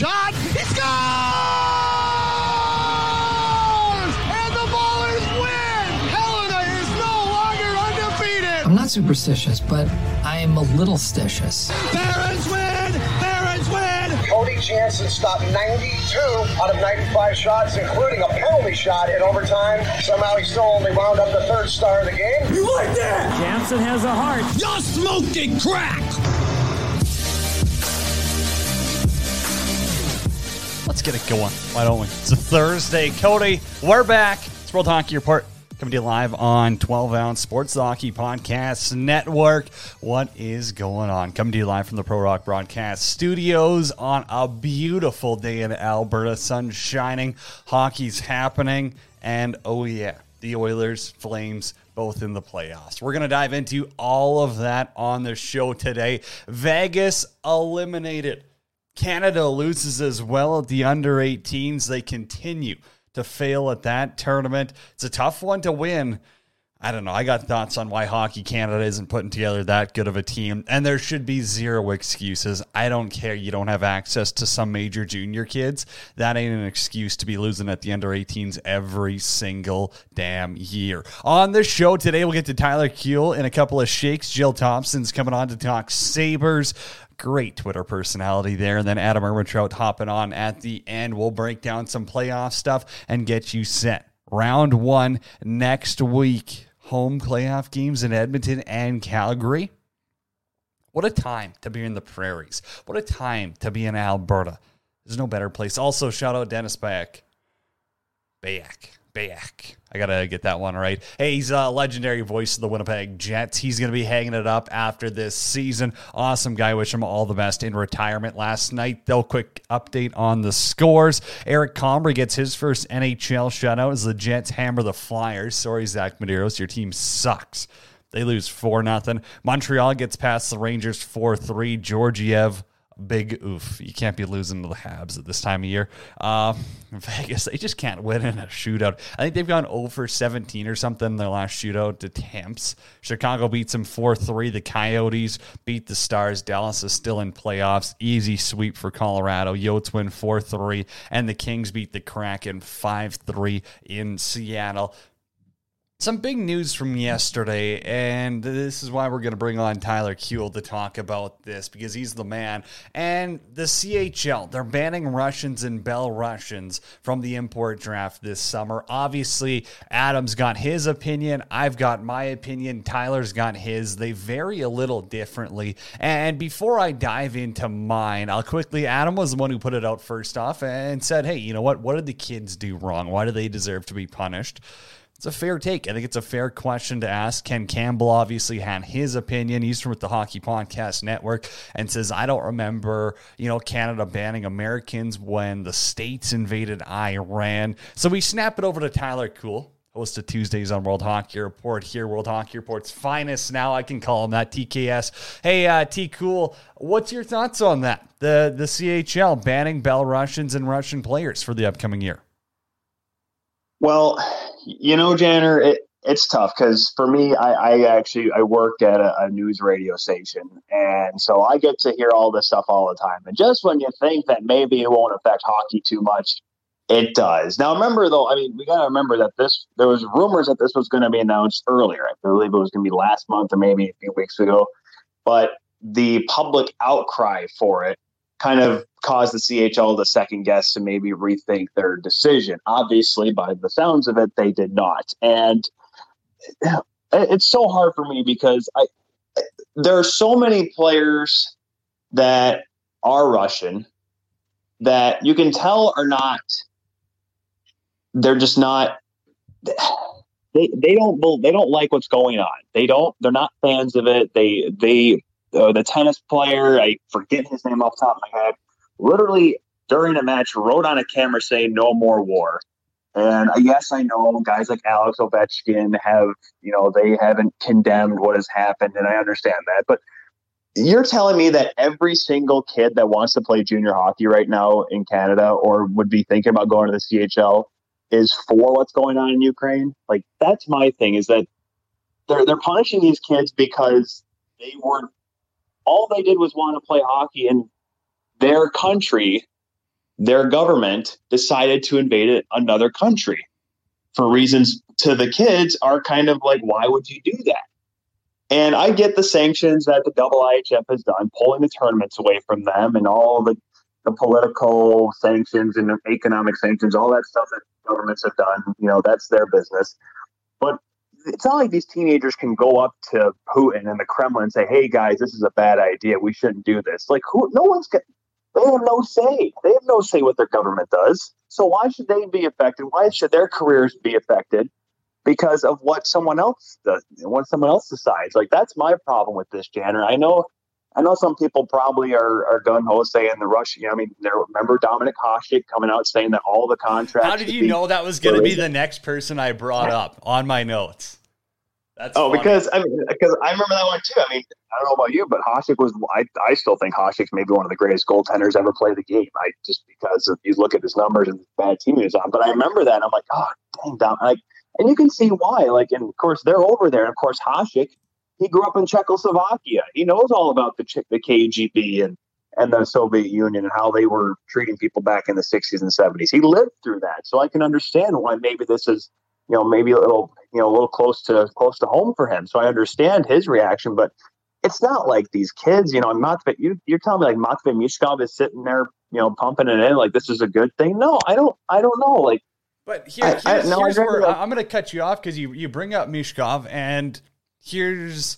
shot. He scores! And the Ballers win! Helena is no longer undefeated! I'm not superstitious, but I am a little stitious. Barons win! Barons win! Cody Jansen stopped 92 out of 95 shots, including a penalty shot in overtime. Somehow he still only wound up the third star of the game. You like that? Jansen has a heart. You're smoking crack! Let's get it going. Why don't we? It's a Thursday. Cody, we're back. It's World Hockey Report coming to you live on 12-Ounce Sports Hockey Podcast Network. What is going on? Coming to you live from the Pro Rock Broadcast Studios on a beautiful day in Alberta. Sun shining, hockey's happening, and oh yeah, the Oilers, Flames, both in the playoffs. We're going to dive into all of that on the show today. Vegas eliminated. Canada loses as well at the under-18s. They continue to fail at that tournament. It's a tough one to win. I don't know. I got thoughts on why Hockey Canada isn't putting together that good of a team, and there should be zero excuses. I don't care. You don't have access to some major junior kids. That ain't an excuse to be losing at the under-18s every single damn year. On the show today, we'll get to Tyler Kuehl in a couple of shakes. Jill Thompson's coming on to talk Sabres. Great Twitter personality there. And then Adam Ermentrout hopping on at the end. We'll break down some playoff stuff and get you set. Round one next week. Home playoff games in Edmonton and Calgary. What a time to be in the prairies. What a time to be in Alberta. There's no better place. Also, shout out Dennis Bayak. I got to get that one right. Hey, he's a legendary voice of the Winnipeg Jets. He's going to be hanging it up after this season. Awesome guy. Wish him all the best in retirement last night. Though, quick update on the scores. Eric Comrie gets his first NHL shutout as the Jets hammer the Flyers. Sorry, Zach Medeiros. Your team sucks. They lose 4-0. Montreal gets past the Rangers 4-3. Georgiev, big oof. You can't be losing to the Habs at this time of year. Vegas, they just can't win in a shootout. I think they've gone 0-17 or something in their last shootout to Tampa. Chicago beats them 4-3. The Coyotes beat the Stars. Dallas is still in playoffs. Easy sweep for Colorado. Yotes win 4-3. And the Kings beat the Kraken 5-3 in Seattle. Some big news from yesterday, and this is why we're going to bring on Tyler Kuehl to talk about this, because he's the man. And the CHL, they're banning Russians and Belarusians from the import draft this summer. Obviously, Adam's got his opinion. I've got my opinion. Tyler's got his. They vary a little differently. And before I dive into mine, Adam was the one who put it out first off and said, hey, you know what? What did the kids do wrong? Why do they deserve to be punished? It's a fair take. I think it's a fair question to ask. Ken Campbell obviously had his opinion. He's from the Hockey Podcast Network and says, I don't remember, Canada banning Americans when the States invaded Iran. So we snap it over to Tyler Kuehl, host of Tuesdays on World Hockey Report here. World Hockey Report's finest now. I can call him that, TKS. Hey, T. Kuehl, what's your thoughts on that? The CHL banning Belarusians and Russian players for the upcoming year? Well, Janner, it's tough because for me, I work at a news radio station. And so I get to hear all this stuff all the time. And just when you think that maybe it won't affect hockey too much, it does. Now, remember, though, we got to remember that there was rumors that this was going to be announced earlier. I believe it was going to be last month or maybe a few weeks ago. But the public outcry for it kind of caused the CHL to second guess and maybe rethink their decision. Obviously, by the sounds of it, they did not. And it's so hard for me because there are so many players that are Russian that you can tell are not. They're just not. They don't like what's going on. They're not fans of it. The tennis player, I forget his name off the top of my head, literally during a match wrote on a camera saying no more war. And yes, I know guys like Alex Ovechkin they haven't condemned what has happened, and I understand that. But you're telling me that every single kid that wants to play junior hockey right now in Canada or would be thinking about going to the CHL is for what's going on in Ukraine? Like, that's my thing, is that they're punishing these kids because all they did was want to play hockey in their country, their government decided to invade another country for reasons to the kids are kind of like, why would you do that? And I get the sanctions that the IIHF has done, pulling the tournaments away from them and all the political sanctions and economic sanctions, all that stuff that governments have done, that's their business. But it's not like these teenagers can go up to Putin and the Kremlin and say, hey guys, this is a bad idea. We shouldn't do this. Like they have no say. They have no say what their government does. So why should they be affected? Why should their careers be affected because of what someone else does, what someone else decides? Like, that's my problem with this, Janner. I know some people probably are gung-ho saying the Russian, remember Dominic Hasek coming out saying that all the contracts. How did you know that was going to be the next person I brought up on my notes? That's funny. Because I remember that one too. I don't know about you, but Hasek was. I still think Hasek's maybe one of the greatest goaltenders ever played the game. Just because you look at his numbers and the bad team he was on. But I remember that, and I'm like, oh dang, Dom. And you can see why. And of course they're over there. And of course Hasek, he grew up in Czechoslovakia. He knows all about the KGB and the Soviet Union and how they were treating people back in the 60s and 70s. He lived through that, so I can understand why maybe this is. Maybe a little close to home for him. So I understand his reaction, but it's not like these kids, you're telling me like Matvei Michkov is sitting there, pumping it in like this is a good thing. No, I don't know. But here's where I'm going to cut you off because you bring up Michkov, and here's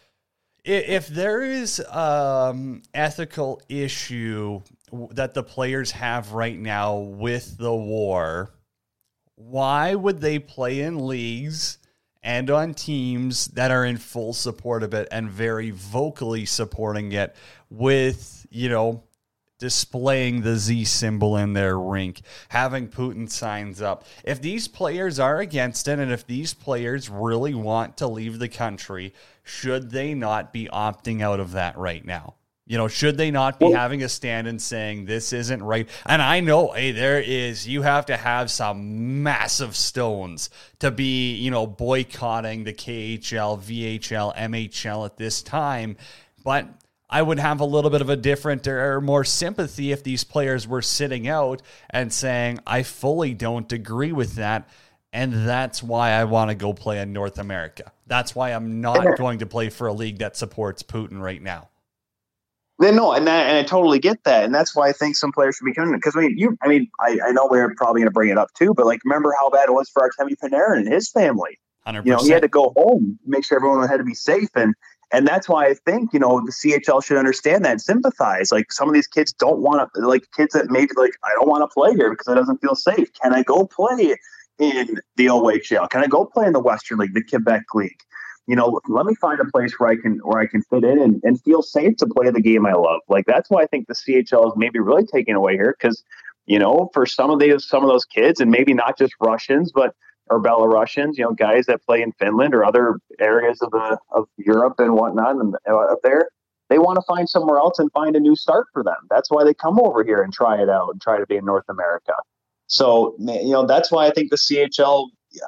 if there is ethical issue that the players have right now with the war. Why would they play in leagues and on teams that are in full support of it and very vocally supporting it with, displaying the Z symbol in their rink, having Putin signs up? If these players are against it and if these players really want to leave the country, should they not be opting out of that right now? Should they not be having a stand and saying this isn't right? And I know, you have to have some massive stones to be, boycotting the KHL, VHL, MHL at this time. But I would have a little bit of a different or more sympathy if these players were sitting out and saying, I fully don't agree with that. And that's why I want to go play in North America. That's why I'm not going to play for a league that supports Putin right now. No, and I totally get that, and that's why I think some players should be coming. Because I know we're probably going to bring it up too, but remember how bad it was for Artemi Panarin and his family. 100%. He had to go home, make sure everyone had to be safe, and that's why I think the CHL should understand that and sympathize. Some of these kids don't want to, kids that maybe I don't want to play here because it doesn't feel safe. Can I go play in the OHL? Can I go play in the Western League, the Quebec League? Let me find a place where I can fit in and feel safe to play the game I love. That's why I think the CHL is maybe really taking away here because, for some of those kids, and maybe not just Russians, or Belarusians, guys that play in Finland or other areas of Europe and whatnot and up there, they want to find somewhere else and find a new start for them. That's why they come over here and try it out and try to be in North America. So, that's why I think the CHL,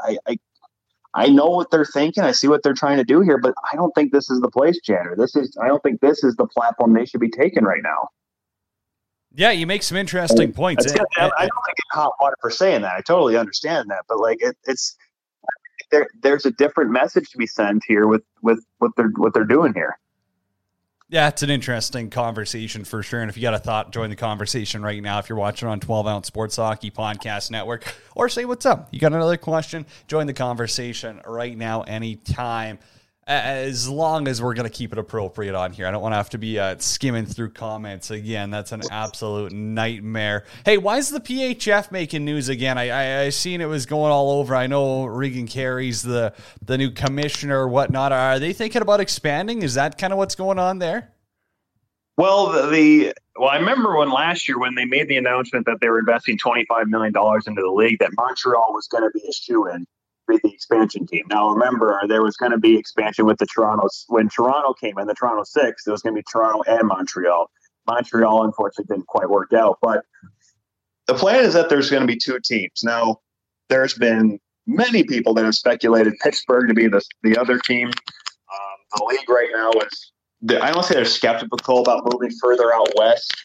I know what they're thinking. I see what they're trying to do here, but I don't think this is the place, Janner. I don't think this is the platform they should be taking right now. Yeah, you make some interesting points. I don't think it's hot water for saying that. I totally understand that, but it's there's a different message to be sent here with what they're doing here. Yeah, it's an interesting conversation for sure. And if you got a thought, join the conversation right now. If you're watching on 12 Ounce Sports Hockey Podcast Network, or say what's up. You got another question? Join the conversation right now, anytime. As long as we're going to keep it appropriate on here. I don't want to have to be skimming through comments again. That's an absolute nightmare. Hey, why is the PHF making news again? I seen it was going all over. I know Regan Carey's the new commissioner or whatnot. Are they thinking about expanding? Is that kind of what's going on there? Well, I remember last year when they made the announcement that they were investing $25 million into the league, that Montreal was going to be a shoo-in be the expansion team. Now, remember, there was going to be expansion with the Toronto. When Toronto came in, the Toronto Six, it was going to be Toronto and Montreal. Montreal, unfortunately, didn't quite work out. But the plan is that there's going to be two teams. Now, there's been many people that have speculated Pittsburgh to be the other team. The league right now is, I don't say they're skeptical about moving further out west.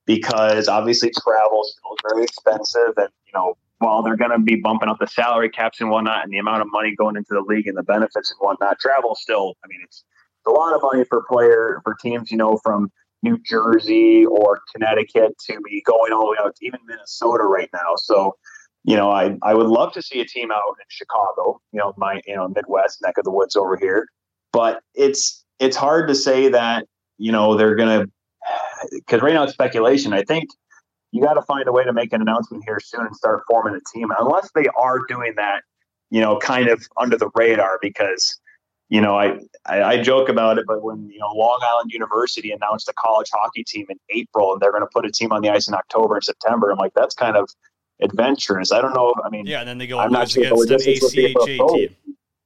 because obviously travel is still very expensive. And, while they're going to be bumping up the salary caps and whatnot and the amount of money going into the league and the benefits and whatnot, travel still, it's a lot of money for teams, from New Jersey or Connecticut to be going all the way out to even Minnesota right now. So, I would love to see a team out in Chicago, my Midwest neck of the woods over here. But it's hard to say that, they're going to, because right now it's speculation. I think you got to find a way to make an announcement here soon and start forming a team, unless they are doing that, kind of under the radar, because, I joke about it, but when, Long Island University announced a college hockey team in April and they're going to put a team on the ice in October and September, I'm like, that's kind of adventurous. I don't know. Yeah, and then they go I'm not sure against an ACHA team.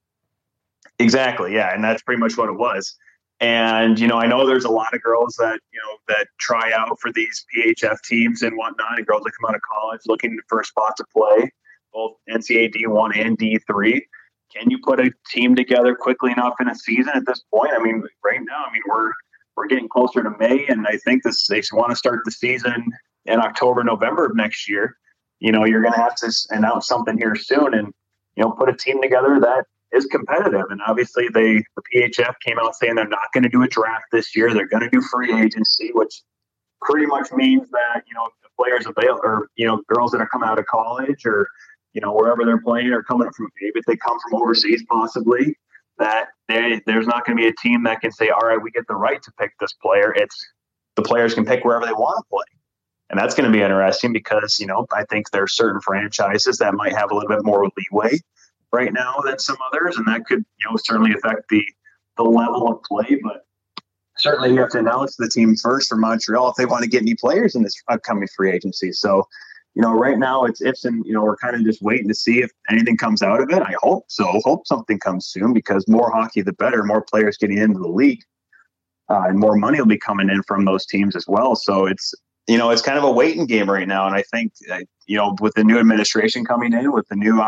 Exactly. Yeah. And that's pretty much what it was. And, I know there's a lot of girls that, that try out for these PHF teams and whatnot, and girls that come out of college looking for a spot to play, both NCAA D1 and D3. Can you put a team together quickly enough in a season at this point? Right now, we're getting closer to May, and I think they want to start the season in October, November of next year. You're going to have to announce something here soon and, put a team together that is competitive. And obviously the PHF came out saying they're not going to do a draft this year. They're going to do free agency, which pretty much means that, the players available, or, girls that are coming out of college or, wherever they're playing or coming from, maybe if they come from overseas, possibly, that there's not going to be a team that can say, all right, we get the right to pick this player. It's the players can pick wherever they want to play. And that's going to be interesting because, I think there are certain franchises that might have a little bit more leeway right now than some others. And that could, certainly affect the level of play. But certainly you have to announce the team first for Montreal if they want to get any players in this upcoming free agency. So, right now it's ifs and, we're kind of just waiting to see if anything comes out of it. I hope so. Hope something comes soon, because more hockey, the better, more players getting into the league, and more money will be coming in from those teams as well. So it's kind of a waiting game right now. And I think, with the new administration coming in, with the new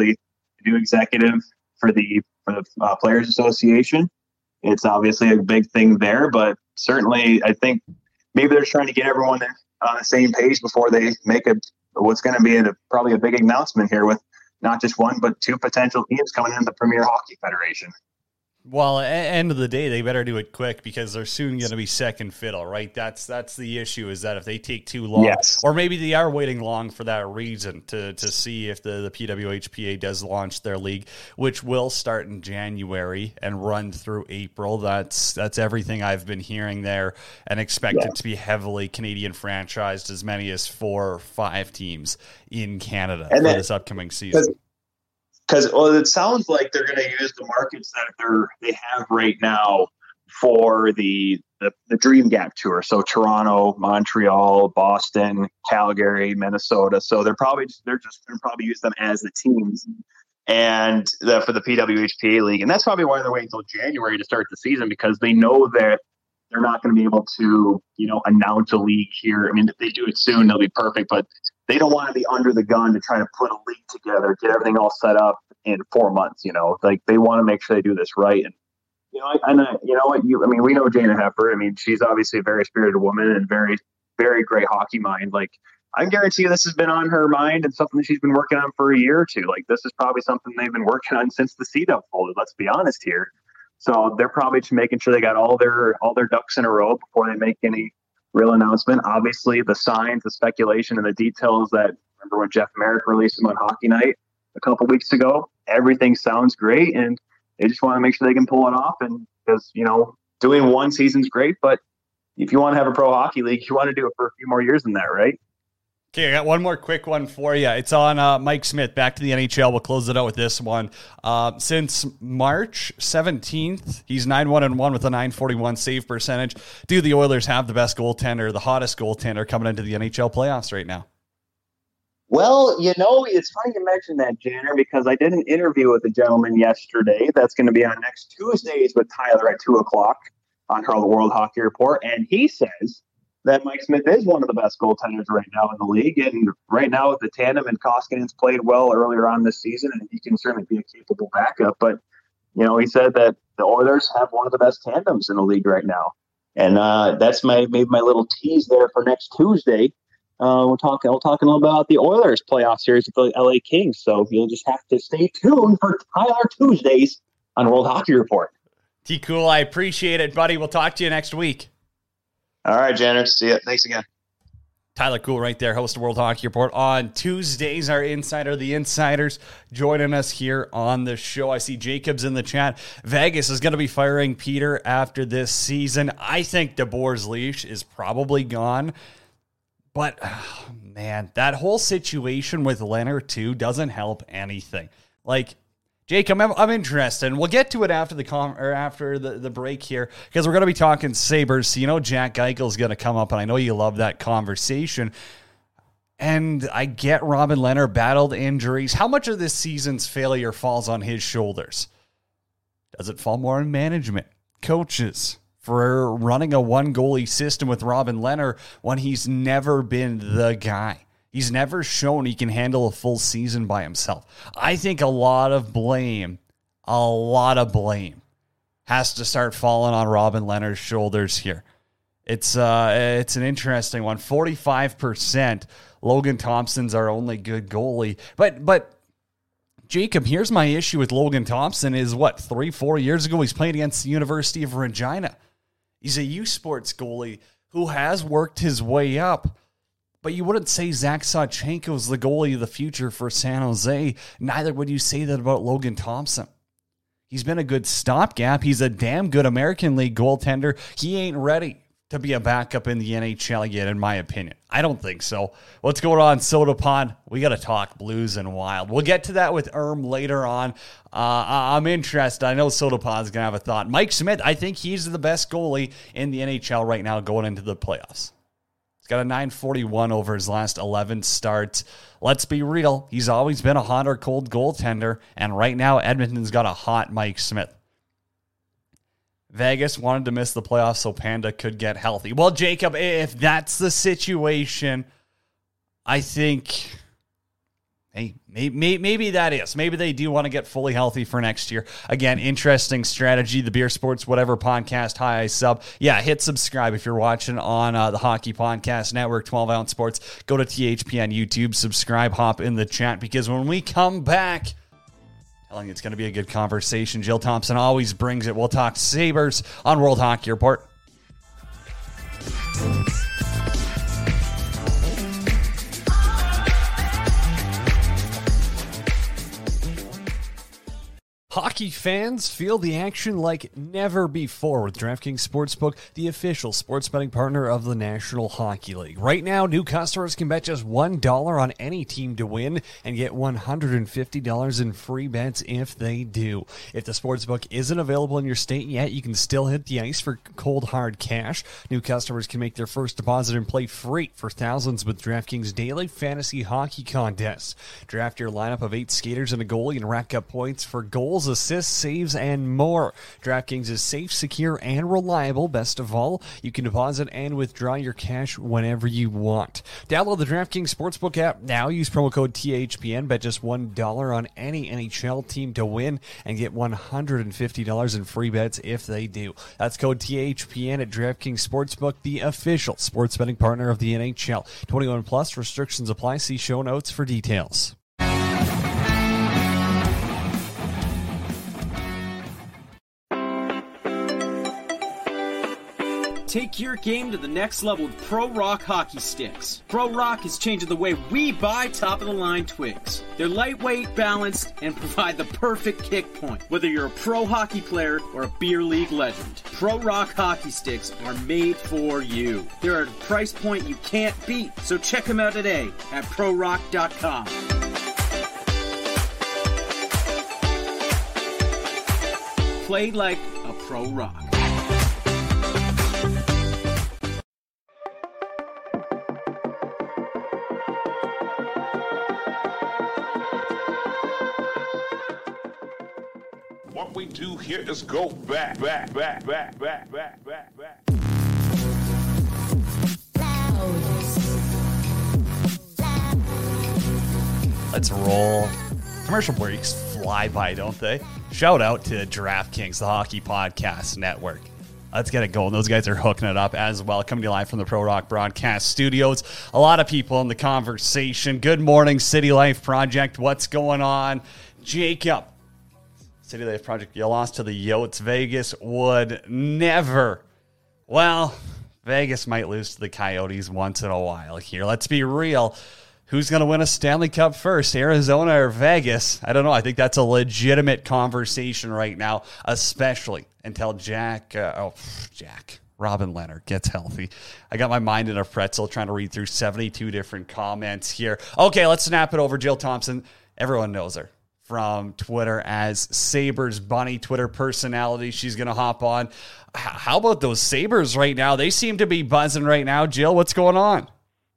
executive for the Players Association, it's obviously a big thing there. But certainly, I think maybe they're trying to get everyone on the same page before they make what's going to be probably a big announcement here with not just one, but two potential teams coming in the Premier Hockey Federation. Well, end of the day, they better do it quick, because they're soon going to be second fiddle, right? That's the issue, is that if they take too long, yes, or maybe they are waiting long for that reason to see if the PWHPA does launch their league, which will start in January and run through April. That's everything I've been hearing there, and expect it to be heavily Canadian franchised, as many as 4 or 5 teams in Canada for this upcoming season. Because it sounds like they're going to use the markets that they have right now for the Dream Gap Tour. So Toronto, Montreal, Boston, Calgary, Minnesota. So they're just going to probably use them as the teams, and for the PWHPA league. And that's probably why they're waiting until January to start the season, because they know that they're not going to be able to, announce a league here. If they do it soon, they'll be perfect, but they don't want to be under the gun to try to put a league together, get everything all set up in 4 months. Like, they want to make sure they do this right. And we know Jana Hepper. She's obviously a very spirited woman and very, very great hockey mind. Like, I guarantee you this has been on her mind and something that she's been working on for a year or two. Like, this is probably something they've been working on since the C-Dub folded. Let's be honest here. So they're probably just making sure they got all their ducks in a row before they make any real announcement. Obviously, the signs, the speculation, and the details that, remember when Jeff Merrick released them on Hockey Night a couple weeks ago, everything sounds great, and they just want to make sure they can pull it off. And because, doing one season's great, but if you want to have a pro hockey league, you want to do it for a few more years than that, right? Okay, I got one more quick one for you. It's on Mike Smith, back to the NHL. We'll close it out with this one. Since March 17th, he's 9-1-1 with a .941 save percentage. Do the Oilers have the best goaltender, the hottest goaltender coming into the NHL playoffs right now? Well, it's funny you mentioned that, Janner, because I did an interview with a gentleman yesterday that's going to be on next Tuesdays with Tyler at 2 o'clock on the World Hockey Report, and he says that Mike Smith is one of the best goaltenders right now in the league. And right now with the tandem, and Koskinen's played well earlier on this season, and he can certainly be a capable backup. But, he said that the Oilers have one of the best tandems in the league right now. And that's maybe my little tease there for next Tuesday. I'll talk a little about the Oilers playoff series with the LA Kings. So you'll just have to stay tuned for Tyler Tuesdays on World Hockey Report. T-Cool, I appreciate it, buddy. We'll talk to you next week. All right, Jenner. See ya. Thanks again. Tyler Cool right there, host of World Hockey Report. On Tuesdays, our insider, the Insiders, joining us here on the show. I see Jacobs in the chat. Vegas is going to be firing Peter after this season. I think DeBoer's leash is probably gone. But, man, that whole situation with Leonard, too, doesn't help anything. Like, Jake, I'm interested, and we'll get to it after the break here, because we're going to be talking Sabres. So, you know, Jack Eichel's going to come up, and I know you love that conversation. And I get Robin Leonard battled injuries. How much of this season's failure falls on his shoulders? Does it fall more on management, coaches, for running a one-goalie system with Robin Leonard when he's never been the guy? He's never shown he can handle a full season by himself. I think a lot of blame has to start falling on Robin Leonard's shoulders here. It's an interesting one. 45%. Logan Thompson's our only good goalie. But Jacob, here's my issue with Logan Thompson is 3-4 years ago, he's playing against the University of Regina. He's a U Sports goalie who has worked his way up. But you wouldn't say Zach Sawchenko's the goalie of the future for San Jose. Neither would you say that about Logan Thompson. He's been a good stopgap. He's a damn good American League goaltender. He ain't ready to be a backup in the NHL yet, in my opinion. I don't think so. What's going on, Soda Pond? We got to talk Blues and Wild. We'll get to that with later on. I'm interested. I know Soda Pond's going to have a thought. Mike Smith, I think he's the best goalie in the NHL right now going into the playoffs. Got a 941 over his last 11 starts. Let's be real. He's always been a hot or cold goaltender, and right now Edmonton's got a hot Mike Smith. Vegas wanted to miss the playoffs so Panda could get healthy. Well, Jacob, if that's the situation, I think, hey, maybe that is. Maybe they do want to get fully healthy for next year. Again, interesting strategy. The Beer Sports Whatever podcast. Hi, I sub. Yeah, hit subscribe if you're watching on the Hockey Podcast Network, 12 Ounce Sports. Go to THP on YouTube, subscribe, hop in the chat, because when we come back, telling you it's going to be a good conversation. Jill Thompson always brings it. We'll talk Sabres on World Hockey Report. Hockey fans feel the action like never before with DraftKings Sportsbook, the official sports betting partner of the National Hockey League. Right now, new customers can bet just $1 on any team to win and get $150 in free bets if they do. If the sportsbook isn't available in your state yet, you can still hit the ice for cold, hard cash. New customers can make their first deposit and play free for thousands with DraftKings Daily Fantasy Hockey Contests. Draft your lineup of 8 skaters and a goalie and rack up points for goals, assists, saves, and more. DraftKings is safe, secure, and reliable. Best of all, you can deposit and withdraw your cash whenever you want. Download the DraftKings Sportsbook app now. Use promo code THPN. Bet just $1 on any NHL team to win and get $150 in free bets if they do. That's code THPN at DraftKings Sportsbook, the official sports betting partner of the NHL. 21 plus restrictions apply. See show notes for details. Take your game to the next level with Pro Rock Hockey Sticks. Pro Rock is changing the way we buy top-of-the-line twigs. They're lightweight, balanced, and provide the perfect kick point, whether you're a pro hockey player or a beer league legend. Pro Rock Hockey Sticks are made for you. They're at a price point you can't beat, so check them out today at ProRock.com. Play like a Pro Rock. What we do here is go back. Let's roll. Commercial breaks fly by, don't they? Shout out to DraftKings, the Hockey Podcast Network. Let's get it going. Those guys are hooking it up as well. Coming to you live from the Pro Rock Broadcast Studios. A lot of people in the conversation. Good morning, City Life Project. What's going on? Jacob, City Life Project, you lost to the Yotes. Vegas would never. Well, Vegas might lose to the Coyotes once in a while here. Let's be real. Who's going to win a Stanley Cup first, Arizona or Vegas? I don't know. I think that's a legitimate conversation right now, especially until Robin Leonard gets healthy. I got my mind in a pretzel trying to read through 72 different comments here. Okay, let's snap it over. Jill Thompson, everyone knows her from Twitter as Sabres Bunny, Twitter personality. She's going to hop on. How about those Sabres right now? They seem to be buzzing right now. Jill, what's going on?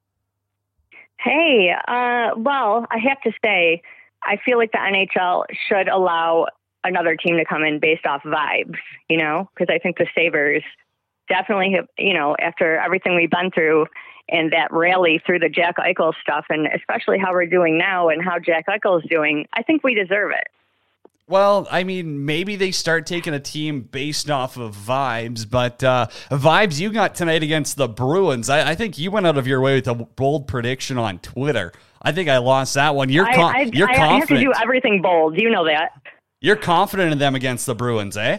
Hey, well, I have to say, I feel like the NHL should allow another team to come in based off vibes, because I think the Sabres definitely have, after everything we've been through and that rally through the Jack Eichel stuff, and especially how we're doing now and how Jack Eichel is doing, I think we deserve it. Well, I mean, maybe they start taking a team based off of vibes, but vibes you got tonight against the Bruins. I think you went out of your way with a bold prediction on Twitter. I think I lost that one. You're confident. I have to do everything bold. You know that. You're confident in them against the Bruins, eh?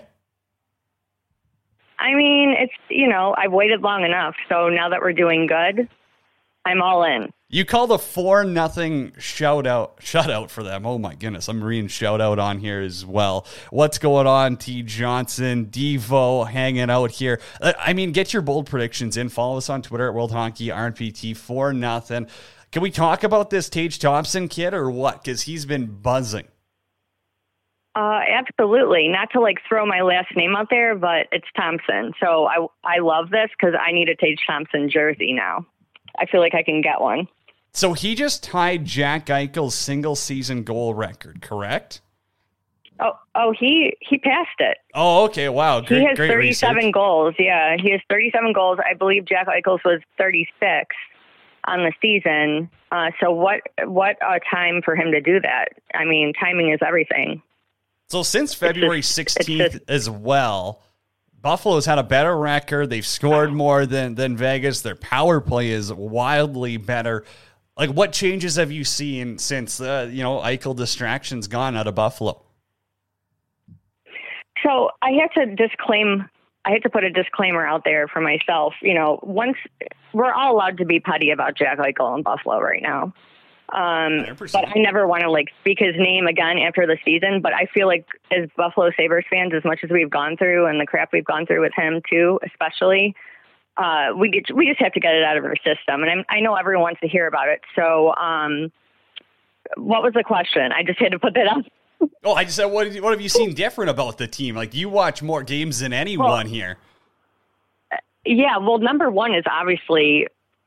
I mean, it's, I've waited long enough. So now that we're doing good, I'm all in. You called a 4-0 shutout for them. Oh my goodness, I'm reading shutout on here as well. What's going on, T. Johnson, Devo hanging out here. I mean, get your bold predictions in. Follow us on Twitter at World Hockey RNPT 4-0. Can we talk about this Tage Thompson kid or what? Because he's been buzzing. Absolutely. Not to throw my last name out there, but it's Thompson. So I love this because I need a Tage Thompson jersey now. I feel like I can get one. So he just tied Jack Eichel's single-season goal record, correct? Oh, he passed it. Oh, okay, wow. He has 37 goals. Yeah, he has 37 goals. I believe Jack Eichel's was 36 on the season. So what a time for him to do that. I mean, timing is everything. So since February 16th as well, Buffalo's had a better record. They've scored more than Vegas. Their power play is wildly better. What changes have you seen since, Eichel distraction's gone out of Buffalo? So I have to put a disclaimer out there for myself. Once we're all allowed to be petty about Jack Eichel in Buffalo right now. But I never want to speak his name again after the season. But I feel like as Buffalo Sabres fans, as much as we've gone through and the crap we've gone through with him too, especially, we just have to get it out of our system. And I know everyone wants to hear about it. So, what was the question? I just had to put that up. Oh, I just said, what have you seen different about the team? You watch more games than anyone here. Yeah. Well, number one is obviously,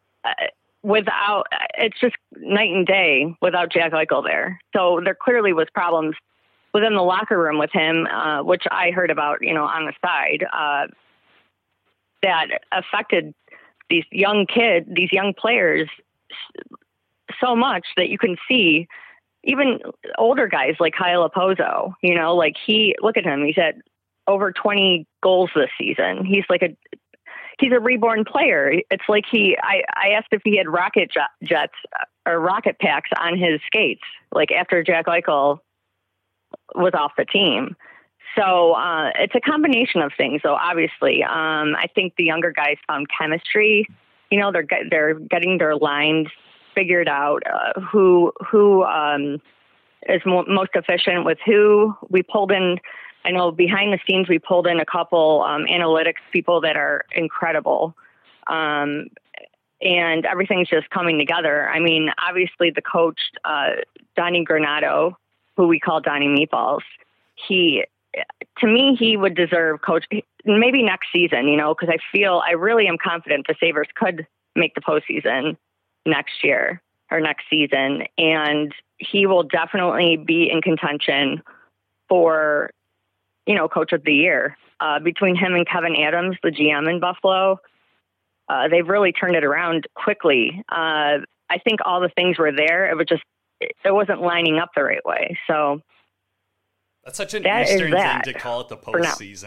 it's just night and day without Jack Eichel there. So there clearly was problems within the locker room with him, which I heard about, on the side, that affected these young players so much that you can see even older guys like Kyle Opozo, look at him. He's had over 20 goals this season. He's a reborn player. It's like I asked if he had rocket jets or rocket packs on his skates, after Jack Eichel was off the team. So it's a combination of things. So obviously, I think the younger guys found chemistry. They're getting their lines figured out. Who is most efficient with who. We pulled in. I know behind the scenes, we pulled in a couple analytics people that are incredible. And everything's just coming together. I mean, obviously the coach, Donnie Granato, who we call Donnie Meatballs, to me, he would deserve coach maybe next season, because I really am confident the Sabres could make the postseason next year or next season. And he will definitely be in contention for, coach of the year. Between him and Kevin Adams, the GM in Buffalo, they've really turned it around quickly. I think all the things were there. It wasn't lining up the right way. So that's such an Eastern thing to call it the postseason.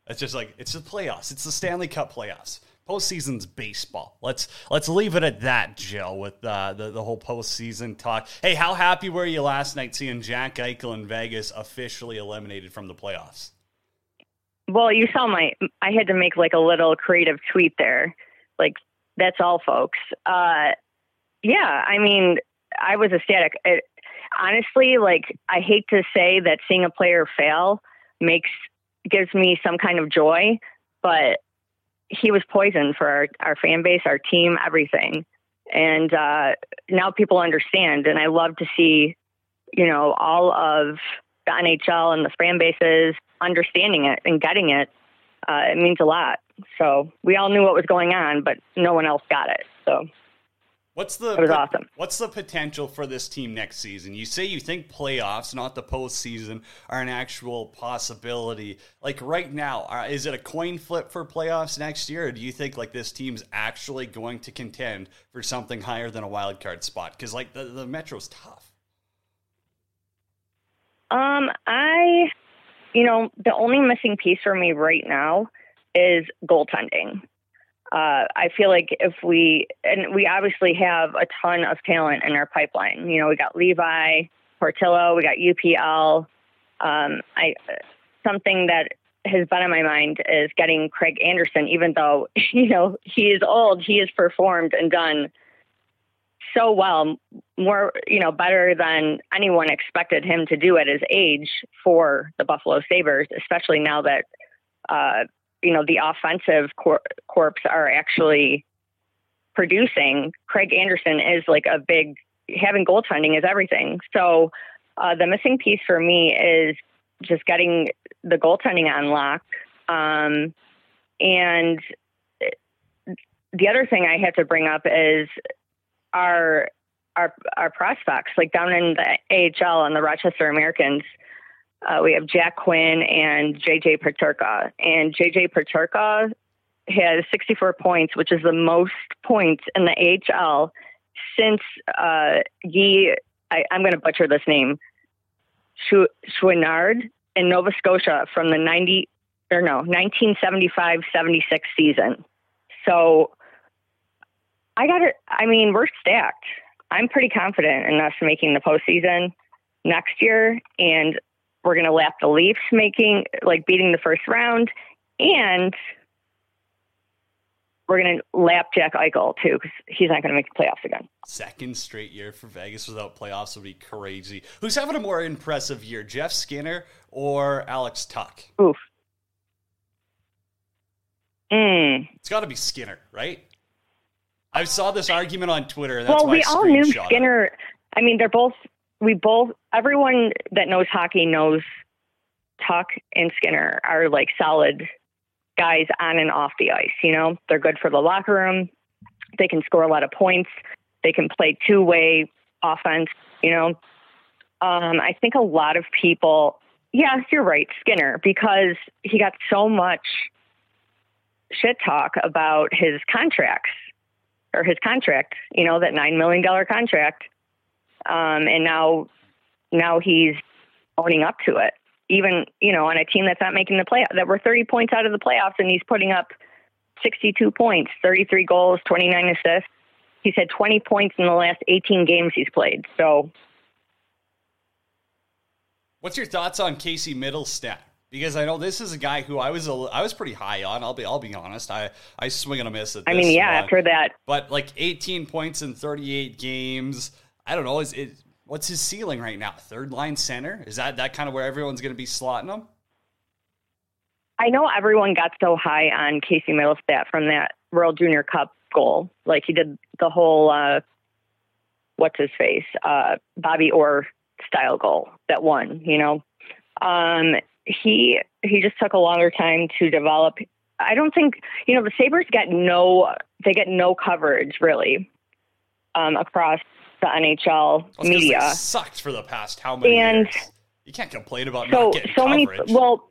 It's just like, it's the playoffs. It's the Stanley Cup playoffs. Postseason's baseball. Let's leave it at that, Jill, with the whole postseason talk. Hey, how happy were you last night seeing Jack Eichel in Vegas officially eliminated from the playoffs? Well, you saw I had to make like a little creative tweet there. Like, that's all, folks. Yeah, I mean, I was ecstatic. Honestly, like, I hate to say that seeing a player fail gives me some kind of joy, but he was poison for our fan base, our team, everything. And now people understand, and I love to see, all of the NHL and the fan bases understanding it and getting it. It means a lot. So we all knew what was going on, but no one else got it. So it was awesome. What's the potential for this team next season? You say you think playoffs, not the postseason, are an actual possibility. Like right now, is it a coin flip for playoffs next year? Or do you think like this team's actually going to contend for something higher than a wild card spot? Because like the Metro's tough. The only missing piece for me right now is goaltending. I feel like we obviously have a ton of talent in our pipeline. We got Levi, Portillo, we got UPL. Something that has been on my mind is getting Craig Anderson, even though, he is old, he has performed and done so well, more, better than anyone expected him to do at his age for the Buffalo Sabres, especially now that, the offensive corps are actually producing. Craig Anderson is like having goaltending is everything. So the missing piece for me is just getting the goaltending on lock. And the other thing I have to bring up is our prospects, like down in the AHL and the Rochester Americans. We have Jack Quinn and JJ Peterka, and JJ Peterka has 64 points, which is the most points in the AHL since I'm going to butcher this name, Chouinard in Nova Scotia from the 1975-76 season. So we're stacked. I'm pretty confident in us making the postseason next year, and we're going to lap the Leafs beating the first round, and we're going to lap Jack Eichel too, because he's not going to make the playoffs again. Second straight year for Vegas without playoffs would be crazy. Who's having a more impressive year, Jeff Skinner or Alex Tuch? Oof. It's got to be Skinner, right? I saw this argument on Twitter, and that's why we all knew Skinner. I mean, everyone that knows hockey knows Tuch and Skinner are like solid guys on and off the ice. They're good for the locker room. They can score a lot of points. They can play two-way offense. I think a lot of people, yes, you're right, Skinner, because he got so much shit talk about his contract, that $9 million contract. And now he's owning up to it, even, on a team that's not making the playoff, that we're 30 points out of the playoffs, and he's putting up 62 points, 33 goals, 29 assists. He's had 20 points in the last 18 games he's played. So what's your thoughts on Casey Mittelstadt? Because I know this is a guy who I was pretty high on. I'll be honest. I swing and a miss at this one. After that. But like 18 points in 38 games. I don't know. What's his ceiling right now? Third line center? Is that kind of where everyone's going to be slotting him? I know everyone got so high on Casey Mittelstadt from that World Junior Cup goal. Like he did the whole, what's his face? Bobby Orr style goal that won, He just took a longer time to develop. I don't think, the Sabres get no coverage really across the NHL media. They sucked for the past how many years? You can't complain about not getting coverage.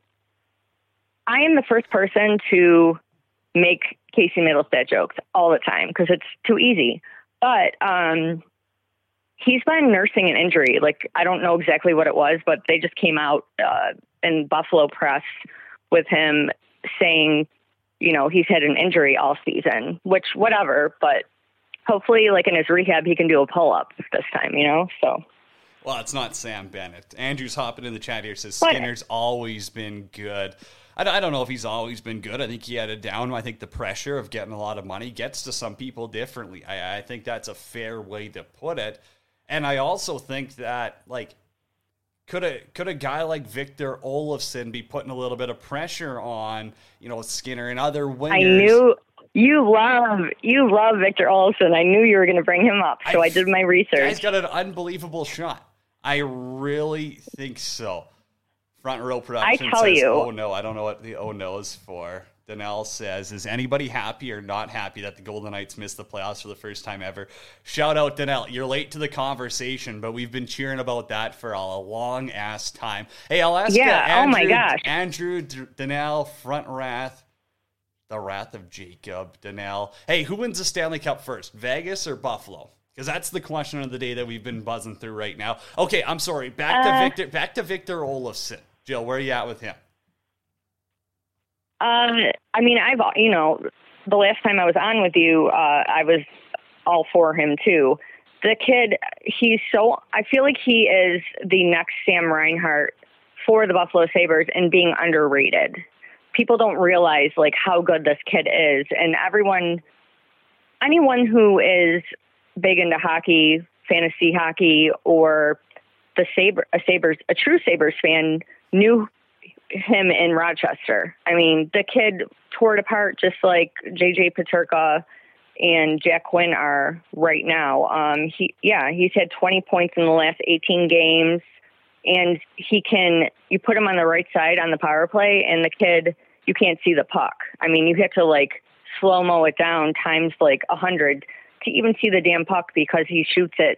I am the first person to make Casey Mittelstadt jokes all the time because it's too easy. But he's been nursing an injury. Like, I don't know exactly what it was, but they just came out in Buffalo press with him saying, you know, he's had an injury all season, which whatever, but hopefully like in his rehab, he can do a pull-up this time, you know? So. Well, it's not Sam Bennett. Andrew's hopping in the chat here, says Skinner's always been good. I don't know if he's always been good. I think he had a down. I think the pressure of getting a lot of money gets to some people differently. I think that's a fair way to put it. And I also think that, like, could a guy like Victor Olofsson be putting a little bit of pressure on, you know, Skinner and other wingers? I knew you love Victor Olofsson. I knew you were going to bring him up, so I did my research. He's got an unbelievable shot. I really think so. Front Row Production says, oh no, I don't know what the oh no is for. Danelle says, is anybody happy or not happy that the Golden Knights missed the playoffs for the first time ever? Shout out, Danelle. You're late to the conversation, but we've been cheering about that for a long-ass time. Hey, I'll ask Andrew, Danelle, Front Wrath, the Wrath of Jacob, Danelle. Hey, who wins the Stanley Cup first, Vegas or Buffalo? Because that's the question of the day that we've been buzzing through right now. Okay, I'm sorry. Back to Victor Olofsson. Jill, where are you at with him? I mean, the last time I was on with you, I was all for him too. The kid, I feel like he is the next Sam Reinhart for the Buffalo Sabres and being underrated. People don't realize like how good this kid is. And anyone who is big into hockey, fantasy hockey, or a true Sabres fan knew him in Rochester. I mean, the kid tore it apart just like JJ Peterka and Jack Quinn are right now. He's had 20 points in the last 18 games, and you put him on the right side on the power play, and the kid, you can't see the puck. I mean, you have to like slow-mo it down times like 100 to even see the damn puck because he shoots it.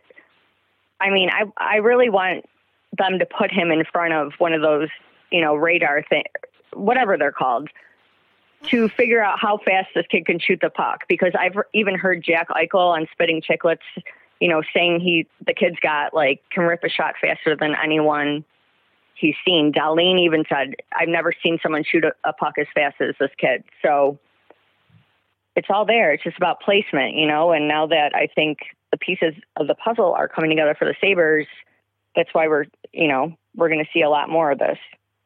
I mean, I really want them to put him in front of one of those, you know, radar thing, whatever they're called, to figure out how fast this kid can shoot the puck. Because I've even heard Jack Eichel on Spitting Chicklets, you know, saying the kid's can rip a shot faster than anyone he's seen. Darlene even said, I've never seen someone shoot a puck as fast as this kid. So it's all there. It's just about placement, you know, and now that I think the pieces of the puzzle are coming together for the Sabres, that's why we're going to see a lot more of this.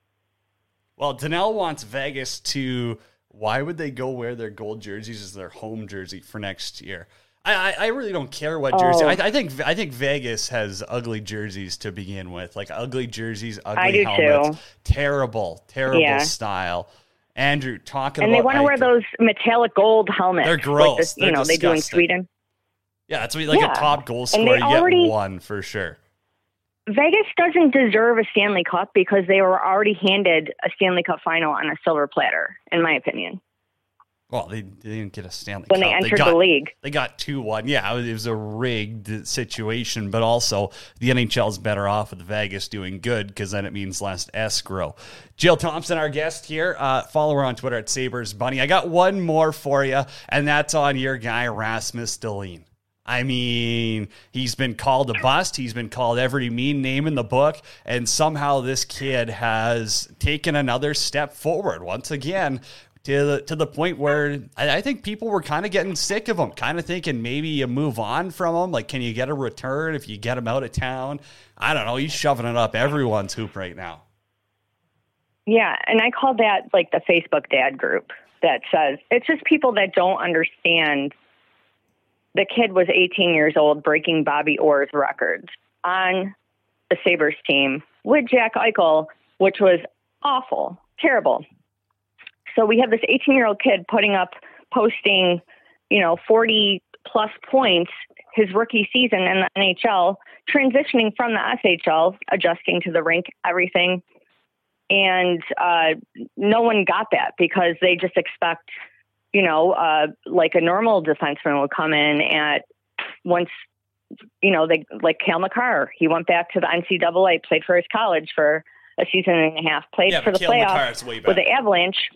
Well, Danelle wants Vegas to, why would they go wear their gold jerseys as their home jersey for next year? I really don't care what jersey. I think Vegas has ugly jerseys to begin with, like ugly jerseys, ugly helmets, too. Terrible style. Andrew, talking about, and they want to wear those metallic gold helmets. They're gross. Like they do in Sweden. Yeah, that's like a top goal scorer. You get one for sure. Vegas doesn't deserve a Stanley Cup because they were already handed a Stanley Cup final on a silver platter, in my opinion. Well, they didn't get a Stanley Cup. When they entered the league. They got 2-1. Yeah, it was a rigged situation, but also the NHL's better off with Vegas doing good because then it means less escrow. Jill Thompson, our guest here. Follow her on Twitter at Sabres Bunny. I got one more for you, and that's on your guy, Rasmus Dahlin. I mean, he's been called a bust. He's been called every mean name in the book. And somehow this kid has taken another step forward once again to the point where I think people were kind of getting sick of him, kind of thinking maybe you move on from him. Like, can you get a return if you get him out of town? I don't know. He's shoving it up everyone's hoop right now. Yeah, and I call that like the Facebook dad group that says it's just people that don't understand. The kid was 18 years old, breaking Bobby Orr's records on the Sabres team with Jack Eichel, which was awful, terrible. So we have this 18-year-old kid posting, 40-plus points his rookie season in the NHL, transitioning from the SHL, adjusting to the rink, everything. And no one got that because they just expect – like a normal defenseman would come in at once, they like Cale Makar. He went back to the NCAA, played for his college for a season and a half, played for the playoffs with the Avalanche.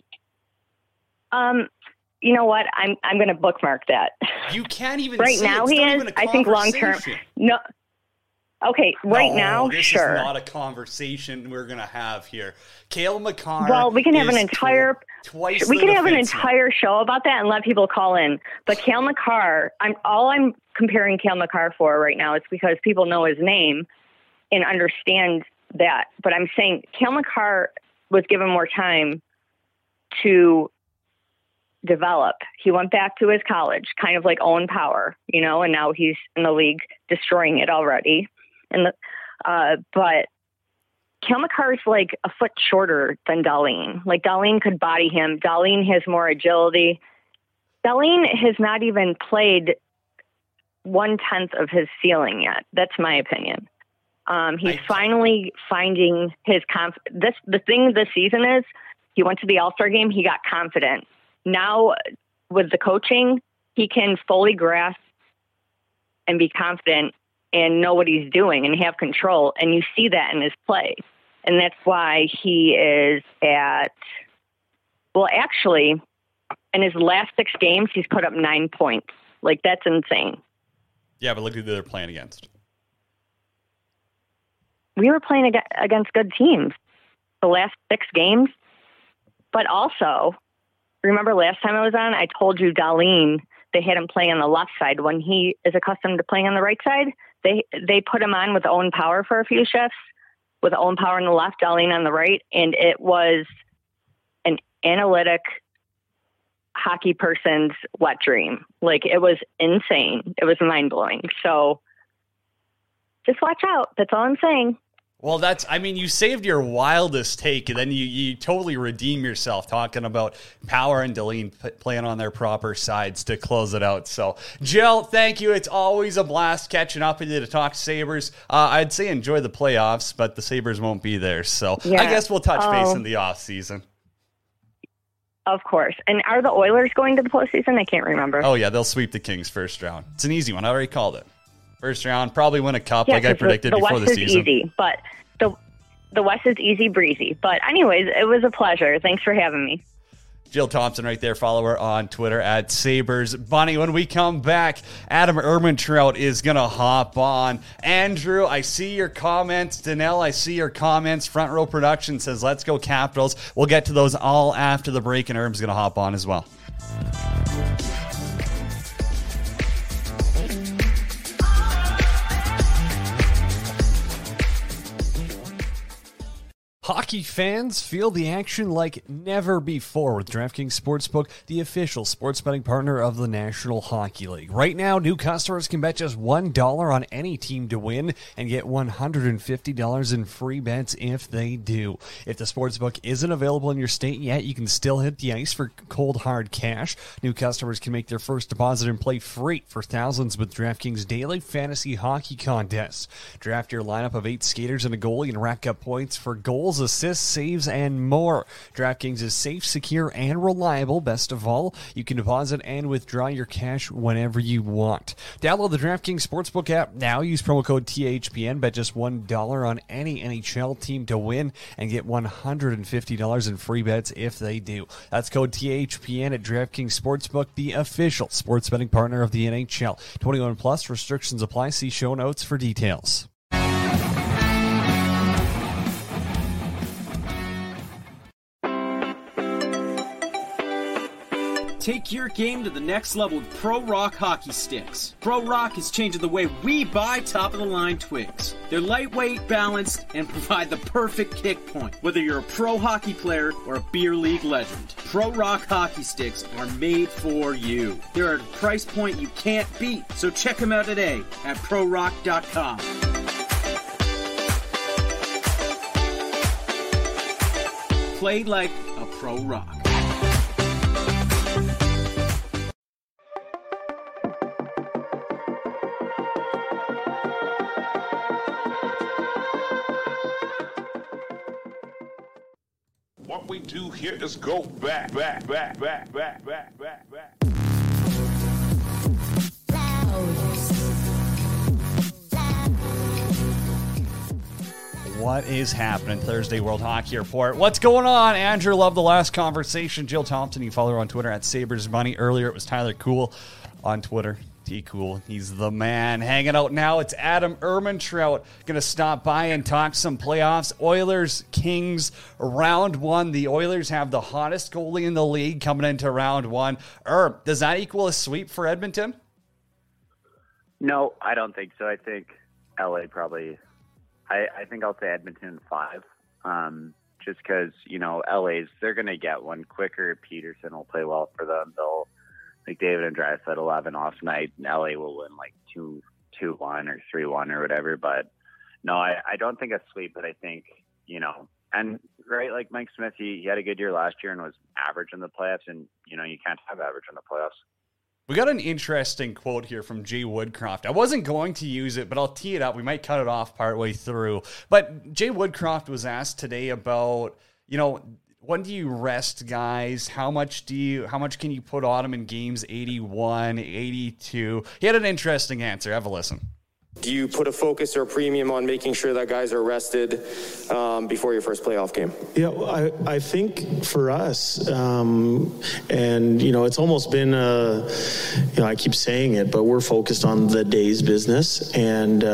You know what? I'm going to bookmark that. You can't even right now. He is. I think long term. No, Okay, now, this sure. This is not a conversation we're going to have here. Cale Makar. Well, we can have an entire entire show about that and let people call in. But Cale Makar, I'm comparing Cale Makar for right now is because people know his name and understand that. But I'm saying Cale Makar was given more time to develop. He went back to his college, kind of like Owen Power, and now he's in the league destroying it already. But Cale Makar is like a foot shorter than Dahlin. Like Dahlin could body him. Dahlin has more agility. Dahlin has not even played 1/10 of his ceiling yet. That's my opinion. He's finally finding his confidence. The thing this season is he went to the All-Star game. He got confident. Now with the coaching, he can fully grasp and be confident and know what he's doing and have control. And you see that in his play. And that's why he is actually, in his last 6 games, he's put up 9 points. Like, that's insane. Yeah, but look who they're playing against. We were playing against good teams the last 6 games. But also, remember last time I was on, I told you Dahlin, they had him playing on the left side when he is accustomed to playing on the right side. They put him on with Owen Power for a few shifts, with Owen Power on the left, Dahlin on the right, and it was an analytic hockey person's wet dream. Like, it was insane. It was mind-blowing. So just watch out. That's all I'm saying. Well, you saved your wildest take, and then you totally redeem yourself talking about Power and Dahlin playing on their proper sides to close it out. So, Jill, thank you. It's always a blast catching up with you to talk Sabres. I'd say enjoy the playoffs, but the Sabres won't be there. So yeah. I guess we'll touch base in the off season. Of course. And are the Oilers going to the postseason? I can't remember. Oh, yeah, they'll sweep the Kings first round. It's an easy one. I already called it. First round, probably win a cup like I predicted before the season. The West is easy, but the West is easy breezy. But anyways, it was a pleasure. Thanks for having me. Jill Thompson right there. Follow her on Twitter at Sabres Bunny. When we come back, Adam Ermintrout is going to hop on. Andrew, I see your comments. Danelle, I see your comments. Front Row Production says, let's go Capitals. We'll get to those all after the break, and Erm's going to hop on as well. Hockey fans feel the action like never before with DraftKings Sportsbook, the official sports betting partner of the National Hockey League. Right now, new customers can bet just $1 on any team to win and get $150 in free bets if they do. If the sportsbook isn't available in your state yet, you can still hit the ice for cold hard cash. New customers can make their first deposit and play free for thousands with DraftKings daily fantasy hockey contests. Draft your lineup of 8 skaters and a goalie and rack up points for goals, assists, saves, and more. DraftKings is safe, secure, and reliable. Best of all, you can deposit and withdraw your cash whenever you want. Download the DraftKings Sportsbook app now. Use promo code THPN. Bet just $1 on any NHL team to win and get $150 in free bets if they do. That's code THPN at DraftKings Sportsbook, the official sports betting partner of the NHL. 21 plus restrictions apply. See show notes for details. Take your game to the next level with Pro Rock hockey sticks. Pro Rock is changing the way we buy top-of-the-line twigs. They're lightweight, balanced, and provide the perfect kick point, whether you're a pro hockey player or a beer league legend. Pro Rock hockey sticks are made for you. They're at a price point you can't beat, so check them out today at prorock.com. Play like a Pro Rock. What we do here is go back. What is happening? Thursday World Hockey Report. What's going on? Andrew, love the last conversation. Jill Thompson, you can follow her on Twitter at Sabres Money. Earlier it was Tyler Cool on Twitter. T-Cool, he's the man. Hanging out now, it's Adam Ermintrout. Going to stop by and talk some playoffs. Oilers, Kings, round one. The Oilers have the hottest goalie in the league coming into round one. Does that equal a sweep for Edmonton? No, I don't think so. I think LA probably, I think I'll say Edmonton 5. Just because, they're going to get one quicker. Peterson will play well for them. They'll, McDavid and Draisaitl will have an off night, and LA will win 2-1 or 3-1 or whatever. But no, I don't think a sweep, but I think, and right, like Mike Smith, he had a good year last year and was average in the playoffs, and, you can't have average in the playoffs. We got an interesting quote here from Jay Woodcroft. I wasn't going to use it, but I'll tee it up. We might cut it off partway through. But Jay Woodcroft was asked today about, when do you rest guys? How much can you put on them in games 81, 82? He had an interesting answer. Have a listen. Do you put a focus or a premium on making sure that guys are rested before your first playoff game? Yeah, I think for us, and it's almost been I keep saying it, but we're focused on the day's business, and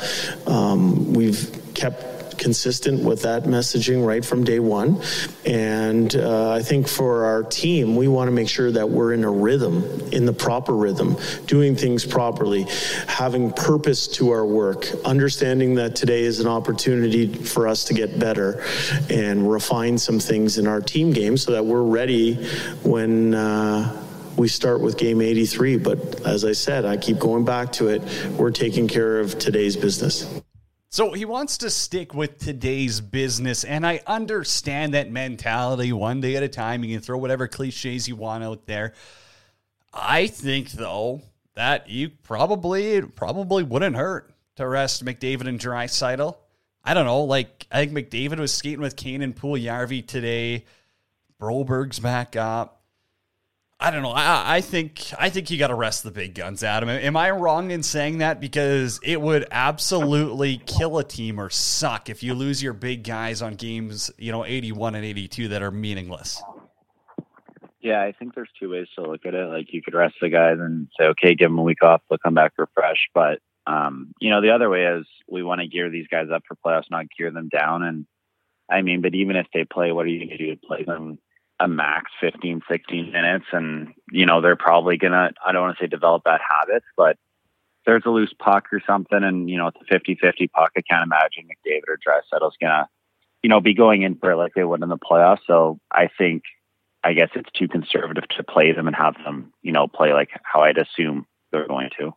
we've kept consistent with that messaging right from day one. And I think for our team, we want to make sure that we're in a rhythm, in the proper rhythm, doing things properly, having purpose to our work, understanding that today is an opportunity for us to get better and refine some things in our team game so that we're ready when we start with game 83. But as I said, I keep going back to it. We're taking care of today's business. So he wants to stick with today's business, and I understand that mentality, one day at a time. You can throw whatever cliches you want out there. I think, though, that you probably wouldn't hurt to rest McDavid and Draisaitl. I don't know, I think McDavid was skating with Kane and Puljujarvi today. Broberg's back up. I don't know. I think you got to rest the big guns, Adam. Am I wrong in saying that? Because it would absolutely kill a team or suck if you lose your big guys on games, 81 and 82 that are meaningless. Yeah, I think there's two ways to look at it. You could rest the guys and say, okay, give them a week off, they'll come back refreshed. But, the other way is we want to gear these guys up for playoffs, not gear them down. And but even if they play, what are you going to do to play them a max 15, 16 minutes? And, they're probably going to, I don't want to say develop bad habits, but there's a loose puck or something. And, it's a 50-50 puck. I can't imagine McDavid or Draisaitl's going to, be going in for it like they would in the playoffs. So I guess it's too conservative to play them and have them, play like how I'd assume they're going to.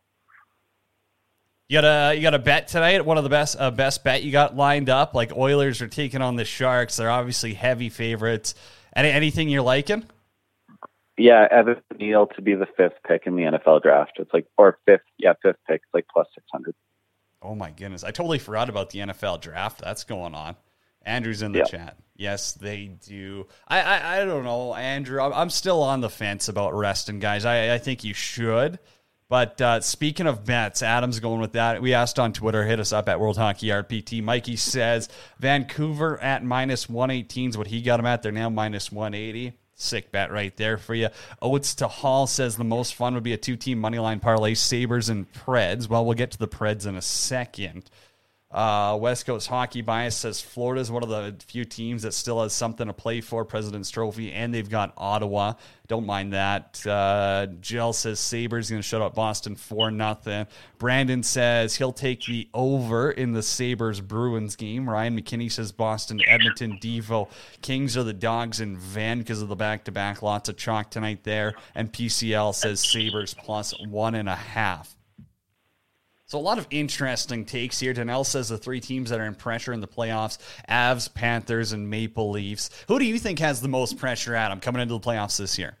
You got a bet tonight? One of the best bet you got lined up? Oilers are taking on the Sharks. They're obviously heavy favorites. Anything you're liking? Yeah, Evan Neal to be the 5th pick in the NFL draft. It's fifth pick. It's plus 600. Oh my goodness. I totally forgot about the NFL draft. That's going on. Andrew's in the chat. Yes, they do. I don't know, Andrew. I'm still on the fence about resting guys. I think you should. But speaking of bets, Adam's going with that. We asked on Twitter, hit us up at World Hockey RPT. Mikey says Vancouver at -118 is what he got them at. They're now -180. Sick bet right there for you. Oates to Hall says the most fun would be a 2-team moneyline parlay, Sabres and Preds. Well, we'll get to the Preds in a second. West Coast Hockey Bias says Florida is one of the few teams that still has something to play for, President's Trophy, and they've got Ottawa. Don't mind that. Jill says Sabres going to shut up Boston 4-0. Brandon says he'll take the over in the Sabres-Bruins game. Ryan McKinney says Boston, Edmonton, Devo. Kings are the dogs in Van because of the back-to-back. Lots of chalk tonight there. And PCL says Sabres plus 1.5. So a lot of interesting takes here. Danelle says the 3 teams that are in pressure in the playoffs, Avs, Panthers, and Maple Leafs. Who do you think has the most pressure, Adam, coming into the playoffs this year?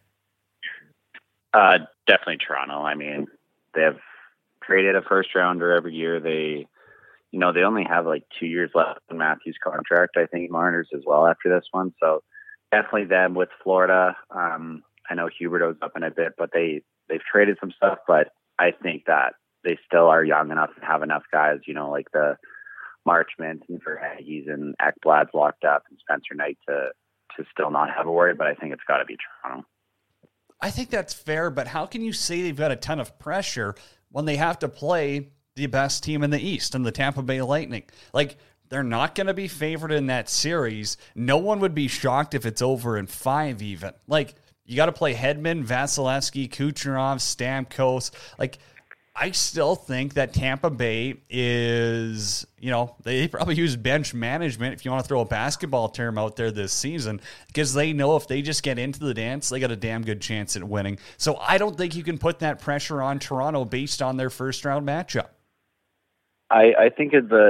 Definitely Toronto. They have traded a first-rounder every year. They only have 2 years left in Matthews' contract. I think Marner's as well after this one. So definitely them with Florida. I know Huberdeau's up in a bit, but they've traded some stuff. But I think that they still are young enough and have enough guys, like the Marchment and Verhaeghes and Ekblad's locked up and Spencer Knight to still not have a worry, but I think it's got to be Toronto. I think that's fair, but how can you say they've got a ton of pressure when they have to play the best team in the East and the Tampa Bay Lightning? Like, they're not going to be favored in that series. No one would be shocked if it's over in 5 even. Like, you got to play Hedman, Vasilevsky, Kucherov, Stamkos. Like, I still think that Tampa Bay is, they probably use bench management, if you want to throw a basketball term out there this season, because they know if they just get into the dance, they got a damn good chance at winning. So I don't think you can put that pressure on Toronto based on their first-round matchup. I think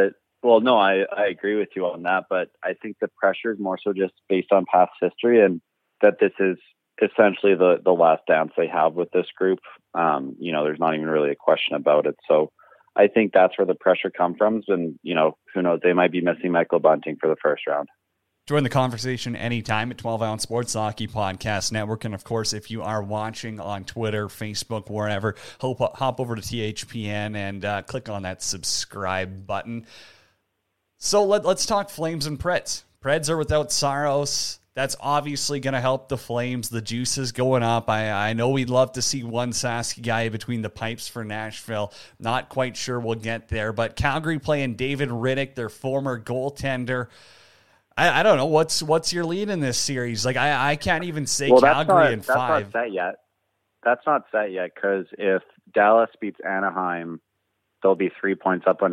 I agree with you on that, but I think the pressure is more so just based on past history and that this is essentially the last dance they have with this group. There's not even really a question about it. So I think that's where the pressure comes from. And, who knows, they might be missing Michael Bunting for the first round. Join the conversation anytime at 12 Ounce Sports Hockey Podcast Network. And, of course, if you are watching on Twitter, Facebook, wherever, hop over to THPN and click on that subscribe button. So let's talk Flames and Preds. Preds are without Saros. That's obviously going to help the Flames. The juice is going up. I know we'd love to see one Saski guy between the pipes for Nashville. Not quite sure we'll get there. But Calgary playing David Rittich, their former goaltender. I don't know. What's your lead in this series? Like, I can't even say Calgary in 5. That's not set yet. That's not set yet because if Dallas beats Anaheim, they'll be 3 points up on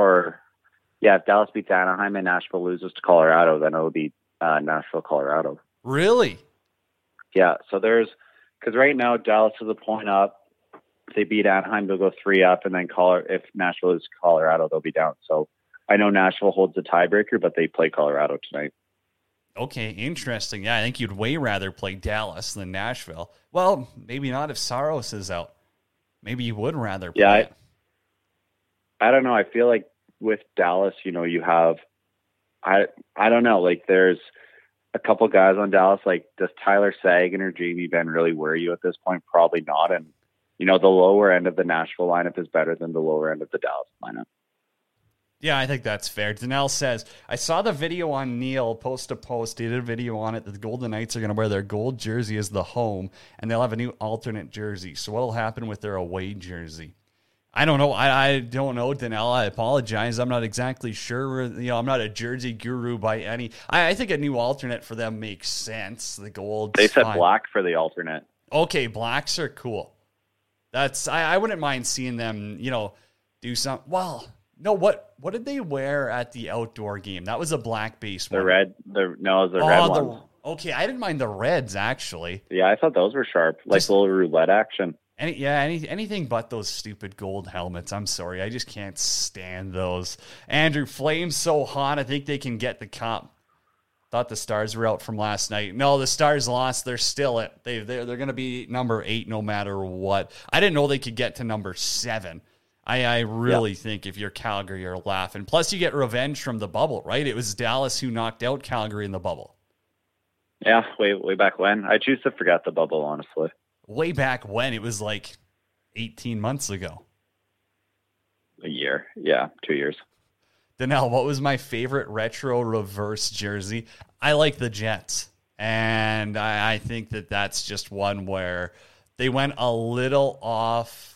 if Dallas beats Anaheim and Nashville loses to Colorado, then it'll be Nashville, Colorado. Really? Yeah. So because right now Dallas is a point up. If they beat Anaheim, they'll go 3 up, and then if Nashville is Colorado, they'll be down. So I know Nashville holds the tiebreaker, but they play Colorado tonight. Okay, interesting. Yeah, I think you'd way rather play Dallas than Nashville. Well, maybe not if Saros is out. Maybe you would rather play. Yeah, I don't know. I feel like with Dallas, you have. I don't know. Like, there's a couple guys on Dallas. Like, does Tyler Seguin or Jamie Benn really worry you at this point? Probably not. And the lower end of the Nashville lineup is better than the lower end of the Dallas lineup. Yeah, I think that's fair. Danelle says, I saw the video on Neil post to post. He did a video on it that the Golden Knights are going to wear their gold jersey as the home, and they'll have a new alternate jersey. So what will happen with their away jersey? I don't know. I don't know, Danelle. I apologize. I'm not exactly sure. I'm not a jersey guru by any. I think a new alternate for them makes sense. The gold. They said black for the alternate. Okay, blacks are cool. I wouldn't mind seeing them, do some. Well, no. What did they wear at the outdoor game? That was a black base one. The red ones. Okay, I didn't mind the reds actually. Yeah, I thought those were sharp, like the little roulette action. Anything but those stupid gold helmets. I'm sorry. I just can't stand those. Andrew, Flames so hot, I think they can get the cup. Thought the Stars were out from last night. No, the Stars lost. They're still it. They're going to be number 8 no matter what. I didn't know they could get to number 7. I really think if you're Calgary, you're laughing. Plus, you get revenge from the bubble, right? It was Dallas who knocked out Calgary in the bubble. Yeah, way back when. I choose to forget the bubble, honestly. Way back when, it was like 18 months ago. A year. Yeah, 2 years. Danelle, what was my favorite retro reverse jersey? I like the Jets. And I think that's just one where they went a little off,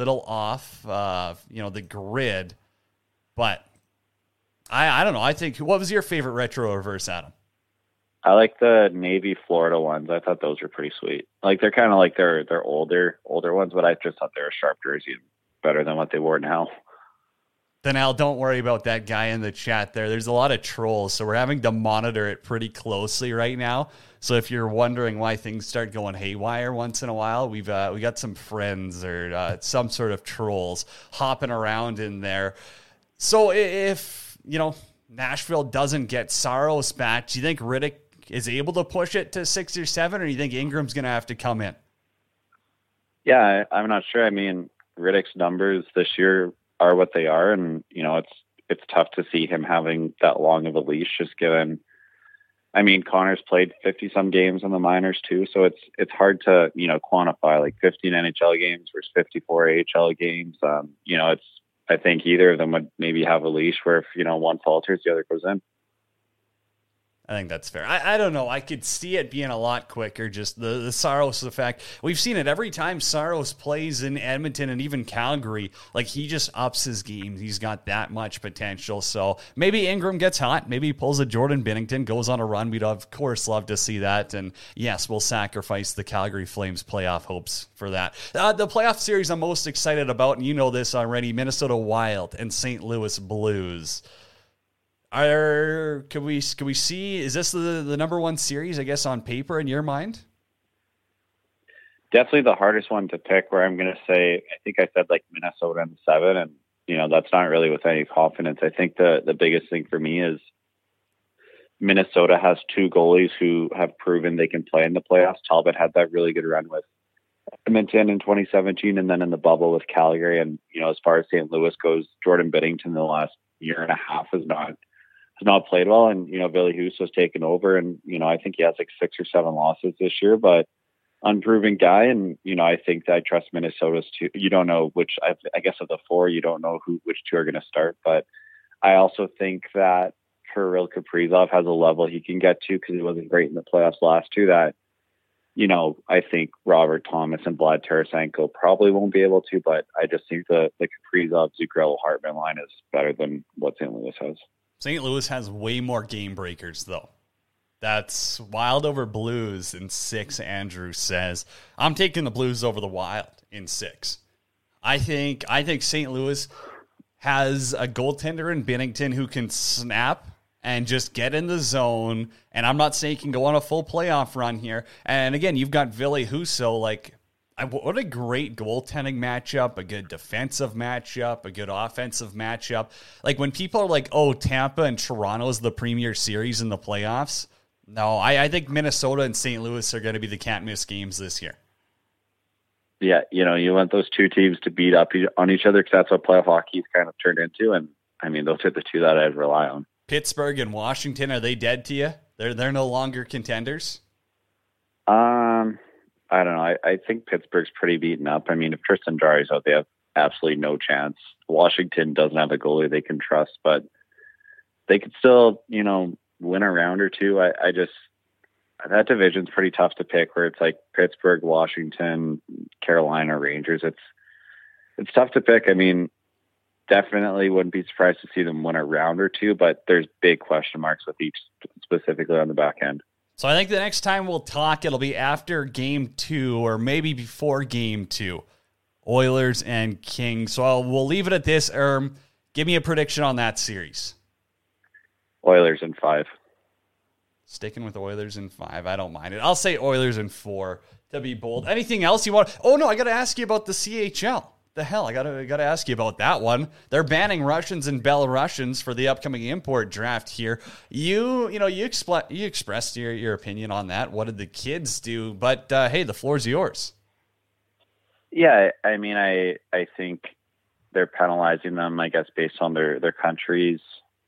the grid. But I don't know. I think, what was your favorite retro reverse, Adam? I like the Navy Florida ones. I thought those were pretty sweet. Like, they're kind of like they're older ones, but I just thought they were a sharp jersey, better than what they wore now. Then Al, don't worry about that guy in the chat there. There's a lot of trolls, so we're having to monitor it pretty closely right now. So if you're wondering why things start going haywire once in a while, we got some friends or some sort of trolls hopping around in there. So if Nashville doesn't get Saros back, do you think Rittich is able to push it to 6 or 7, or do you think Ingram's going to have to come in? Yeah, I'm not sure. I mean, Rittich's numbers this year are what they are, and it's tough to see him having that long of a leash, just given. I mean, Connor's played 50 some games in the minors too, so it's hard to quantify like 15 NHL games versus 54 AHL games. I think either of them would maybe have a leash where if one falters, the other goes in. I think that's fair. I don't know. I could see it being a lot quicker. Just the Saros effect. We've seen it every time Saros plays in Edmonton and even Calgary. Like, he just ups his game. He's got that much potential. So maybe Ingram gets hot. Maybe he pulls a Jordan Binnington, goes on a run. We'd of course love to see that. And yes, we'll sacrifice the Calgary Flames playoff hopes for that. The playoff series I'm most excited about, and you know this already, Minnesota Wild and St. Louis Blues. Can we see, is this the number one series, I guess, on paper in your mind? Definitely the hardest one to pick, where I'm going to say, I think I said like Minnesota in 7, and that's not really with any confidence. I think the biggest thing for me is Minnesota has 2 goalies who have proven they can play in the playoffs. Talbot had that really good run with Edmonton in 2017, and then in the bubble with Calgary. And as far as St. Louis goes, Jordan Binnington the last year and a half has not played well, and Ville Husso's taken over, and I think he has like 6 or 7 losses this year, but unproven guy. And I think that I trust Minnesota's 2. You don't know which, I guess of the 4, you don't know which 2 are going to start, but I also think that Kirill Kaprizov has a level he can get to, because he wasn't great in the playoffs last year, that I think Robert Thomas and Vlad Tarasenko probably won't be able to, but I just think the Kaprizov, Zuccarello, Hartman line is better than what St. Louis has. St. Louis has way more game breakers, though. That's Wild over Blues in 6, Andrew says. I'm taking the Blues over the Wild in 6. I think St. Louis has a goaltender in Binnington who can snap and just get in the zone. And I'm not saying he can go on a full playoff run here. And again, you've got Ville Husso, like, what a great goaltending matchup, a good defensive matchup, a good offensive matchup. Like, when people are like, oh, Tampa and Toronto is the premier series in the playoffs, no, I think Minnesota and St. Louis are going to be the can't-miss games this year. Yeah, you want those 2 teams to beat up on each other, because that's what playoff hockey's kind of turned into. And, I mean, those are the 2 that I'd rely on. Pittsburgh and Washington, are they dead to you? They're no longer contenders? I don't know. I think Pittsburgh's pretty beaten up. I mean, if Tristan Jarry's out, they have absolutely no chance. Washington doesn't have a goalie they can trust, but they could still, win a round or 2. I just, that division's pretty tough to pick, where it's like Pittsburgh, Washington, Carolina, Rangers. It's tough to pick. I mean, definitely wouldn't be surprised to see them win a round or 2, but there's big question marks with each, specifically on the back end. So I think the next time we'll talk, it'll be after Game 2 or maybe before Game 2. Oilers and Kings. So we'll leave it at this. Give me a prediction on that series. Oilers in 5. Sticking with Oilers in 5. I don't mind it. I'll say Oilers in 4 to be bold. Anything else you want? Oh, no, I got to ask you about the CHL. The hell, I gotta ask you about that one. They're banning Russians and Belarusians for the upcoming import draft here. You expressed your opinion on that. What did the kids do? But hey, the floor's yours. Yeah, I mean, I think they're penalizing them, I guess, based on their country's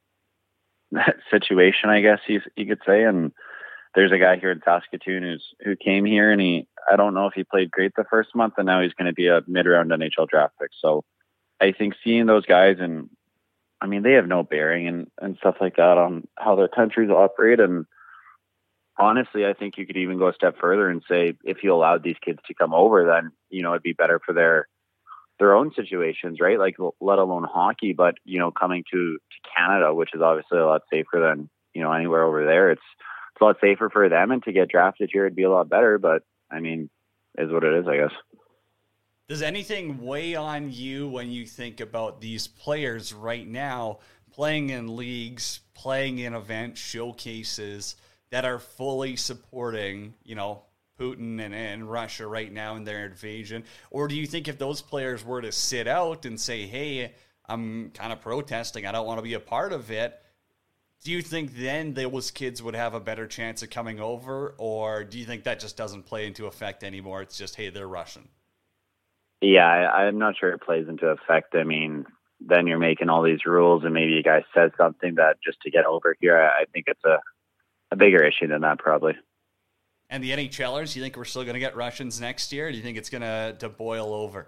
situation, I guess you could say. And there's a guy here in Saskatoon who came here, and I don't know if he played great the first month, and now he's going to be a mid-round NHL draft pick. So I think seeing those guys, and I mean, they have no bearing and stuff like that on how their countries operate. And honestly, I think you could even go a step further and say, if you allowed these kids to come over, then, it'd be better for their own situations, right? Like, let alone hockey, but, coming to Canada, which is obviously a lot safer than, anywhere over there. It's a lot safer for them, and to get drafted here, it'd be a lot better, but I mean, is what it is, I guess. Does anything weigh on you when you think about these players right now playing in leagues, playing in event showcases that are fully supporting, Putin and Russia right now in their invasion? Or do you think if those players were to sit out and say, hey, I'm kind of protesting, I don't want to be a part of it, do you think then those kids would have a better chance of coming over, or do you think that just doesn't play into effect anymore? It's just, hey, they're Russian. Yeah, I'm not sure it plays into effect. I mean, then you're making all these rules, and maybe a guy says something that just to get over here. I think it's a bigger issue than that, probably. And the NHLers, you think we're still going to get Russians next year, or do you think it's going to boil over?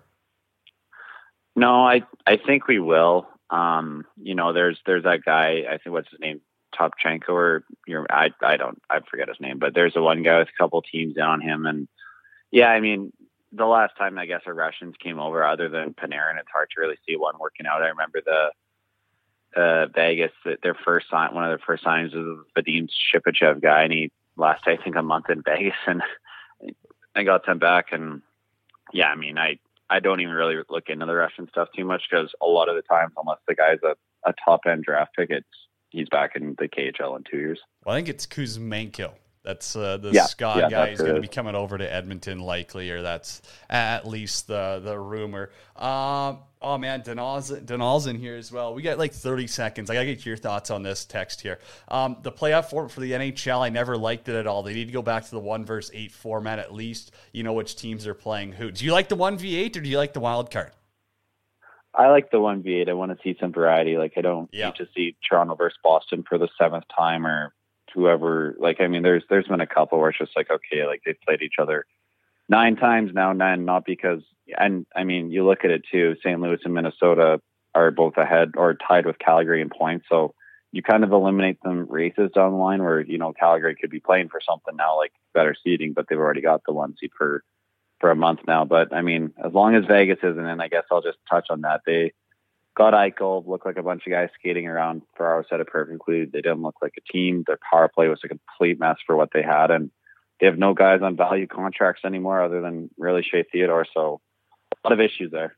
No, I think we will. There's that guy, I think, what's his name, Topchenko or I forget his name, but there's the one guy with a couple teams down on him. And yeah, I mean, the last time I guess our Russians came over, other than Panarin, it's hard to really see one working out. I remember the Vegas, one of their first signings was Vadim Shipachev guy, and he lasted I think a month in Vegas, and I got sent back. And yeah, I mean, I don't even really look into the Russian stuff too much, because a lot of the times, unless the guy's a top end draft pick, he's back in the KHL in 2 years. Well, I think it's Kuzmenko. That's the Scott guy. He's going to be coming over to Edmonton likely, or that's at least the rumor. Oh, man, Denal's in here as well. We got like 30 seconds. I got to get your thoughts on this text here. The playoff format for the NHL, I never liked it at all. They need to go back to the 1-8 format at least. You know which teams are playing who. Do you like the 1v8 or do you like the wild card? I like the 1v8. I want to see some variety. Like, I don't need to see Toronto versus Boston for the 7th time or whoever. Like, I mean, there's been a couple where it's just like, okay, like they've played each other 9 times now, not because, and I mean, you look at it too, St. Louis and Minnesota are both ahead or tied with Calgary in points. So you kind of eliminate them races down the line where, you know, Calgary could be playing for something now, like better seeding, but they've already got the 1 seed for a month now. But I mean, as long as Vegas isn't in, I guess I'll just touch on that. They got Eichel, looked like a bunch of guys skating around. Ferraro said it perfectly. They didn't look like a team. Their power play was a complete mess for what they had. And they have no guys on value contracts anymore other than really Shea Theodore. So a lot of issues there.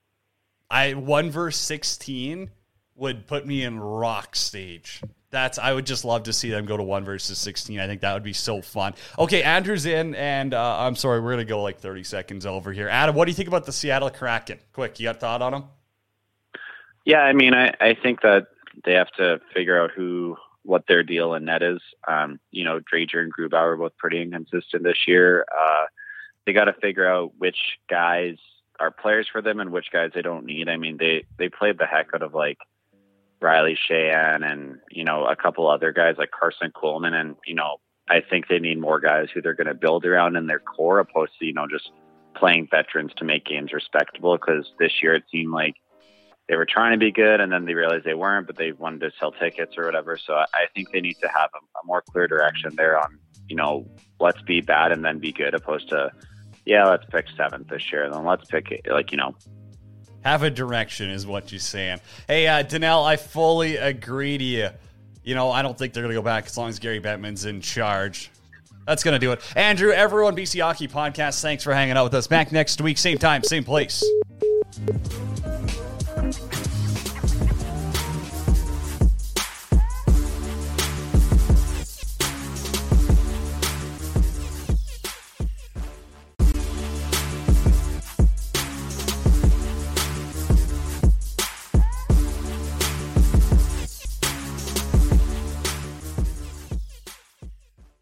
1-16 would put me in rock stage. I would just love to see them go to 1-16. I think that would be so fun. Okay, Andrew's in, and I'm sorry, we're going to go like 30 seconds over here. Adam, what do you think about the Seattle Kraken? Quick, you got a thought on them? Yeah, I mean, I think that they have to figure out what their deal in net is. You know, Drager and Grubauer are both pretty inconsistent this year. They got to figure out which guys are players for them and which guys they don't need. I mean, they played the heck out of like Riley Sheahan and, you know, a couple other guys like Carson Coleman. And, you know, I think they need more guys who they're going to build around in their core, opposed to, you know, just playing veterans to make games respectable. Because this year it seemed like they were trying to be good and then they realized they weren't, but they wanted to sell tickets or whatever. So I think they need to have a more clear direction there on, you know, let's be bad and then be good, opposed to, yeah, let's pick 7th this year. Then let's pick, like, you know, have a direction is what you're saying. Hey, Danelle, I fully agree to you. You know, I don't think they're going to go back as long as Gary Bettman's in charge. That's going to do it. Andrew, everyone, BC Hockey Podcast, thanks for hanging out with us. Back next week, same time, same place.